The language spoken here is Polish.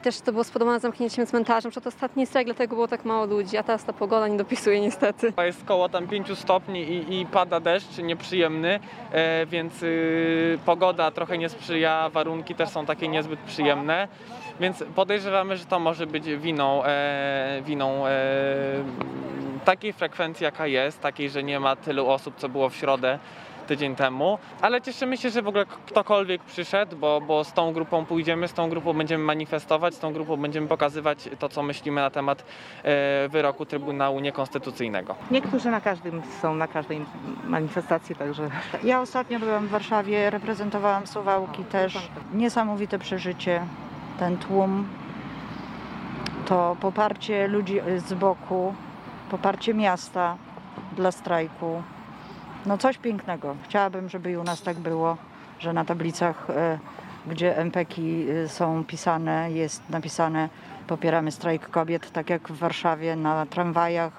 Też to było spowodowane zamknięciem cmentarzem, że to ostatni strajk, dlatego było tak mało ludzi, a teraz ta pogoda nie dopisuje niestety. Jest koło tam 5 stopni i pada deszcz nieprzyjemny, więc pogoda trochę nie sprzyja, warunki też są takie niezbyt przyjemne, więc podejrzewamy, że to może być winą takiej frekwencji, jaka jest, takiej, że nie ma tylu osób, co było w środę tydzień temu, ale cieszymy się, że w ogóle ktokolwiek przyszedł, bo z tą grupą pójdziemy, z tą grupą będziemy manifestować, z tą grupą będziemy pokazywać to, co myślimy na temat wyroku Trybunału Niekonstytucyjnego. Niektórzy są na każdej manifestacji, także... Ja ostatnio byłam w Warszawie, reprezentowałam Suwałki też. Niesamowite przeżycie, ten tłum, to poparcie ludzi z boku, poparcie miasta dla strajku. No coś pięknego. Chciałabym, żeby i u nas tak było, że na tablicach, gdzie MPK-i są pisane, jest napisane: popieramy strajk kobiet, tak jak w Warszawie, na tramwajach,